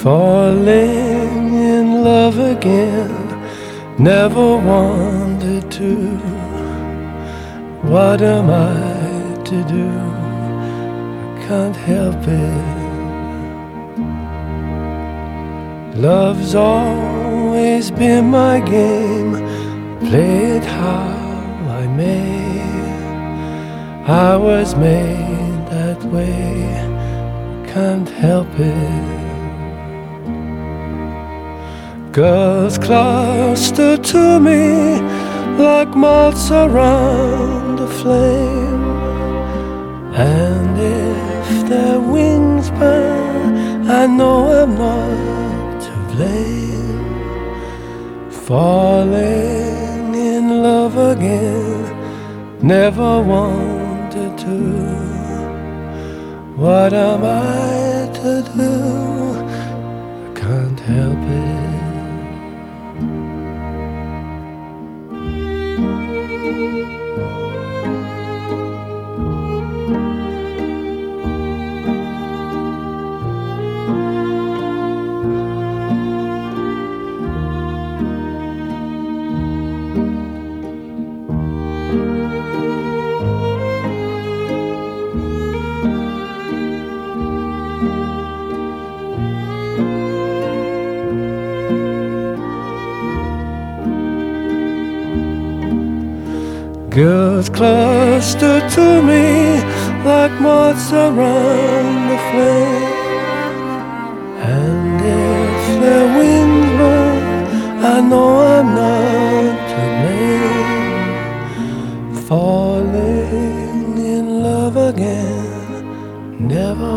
falling in love again, never wanted to. What am I to do? I can't help it. Love's always been my game, play it how I may. I was made that way, can't help it. Girls cluster to me like moths around a flame, and if their wings burn, I know I'm not to blame. Falling in love again, never wanted to. What am I to do? I can't help it. Girls cluster to me like moths around the flame, and if their wings burn, I know I'm not to blame. Falling in love again, never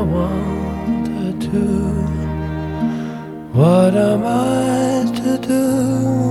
wanted to. What am I to do?